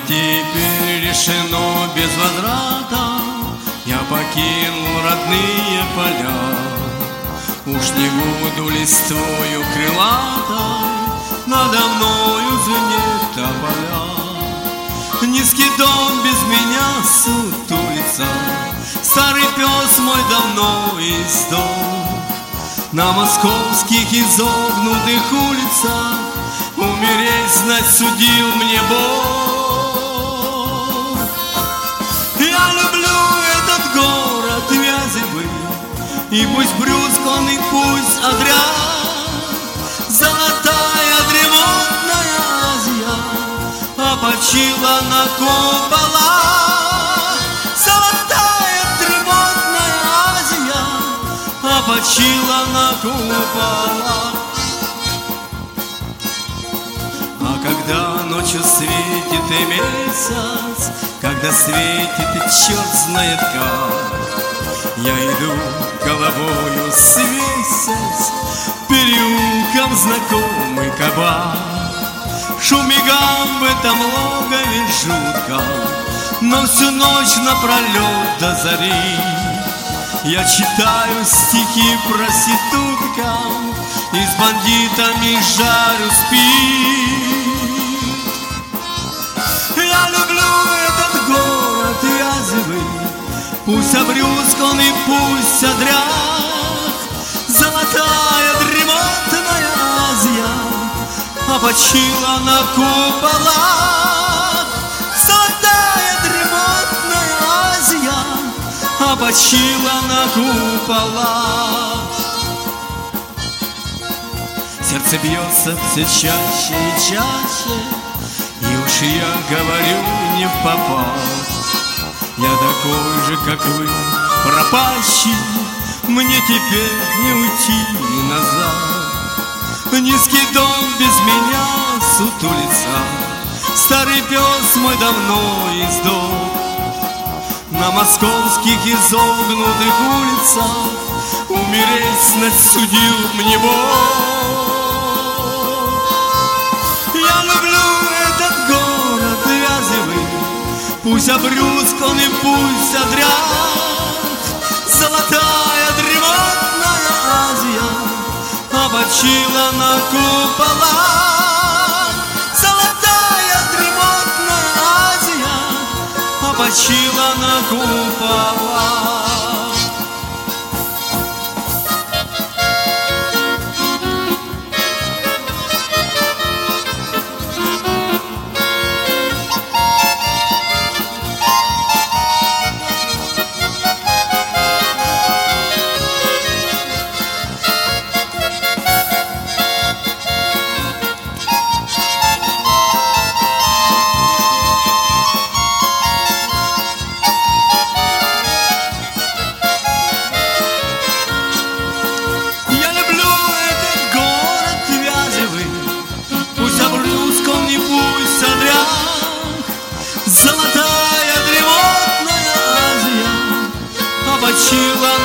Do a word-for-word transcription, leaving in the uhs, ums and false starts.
теперь решено без возврата, я покинул родные поля. Уж не буду листвою крылатой надо мною звенеть тополя. Низкий дом без меня сутулится, старый пес мой давно издох. На московских изогнутых улицах умереть, знать, судил мне Бог. Я люблю этот город Вяземый, и пусть брюск он, и пусть отряд. Золотая дремотная Азия опочила на куполах. Золотая дремотная Азия опочила на куполах. А когда ночью светит и месяц, когда светит и черт знает как, я иду головою свесясь переулком знакомый кабак. Шумигам в этом логове жутко, но всю ночь напролет до зари я читаю стихи проституткам и с бандитами жарю спит. Я люблю этот город Вяземый, пусть обрюзг он и пусть одрях. Золотая дремотная Азия опочила на куполах. Золотая дремотная Азия опочила на куполах. Сердце бьется все чаще и чаще, и уж я говорю не впопад. Я такой же, как вы, пропащий, мне теперь не уйти назад. Низкий дом без меня сутулится, старый пес мой давно издох. На московских изогнутых улицах умереть, знать, судил мне Бог. Я люблю этот город Вяземый, пусть обрюзг он и пусть отряд. Золотая дремотная Азия опочила на куполах. Золотая дремотная Азия опочила на куполах. Золотая дремотная Азия опочила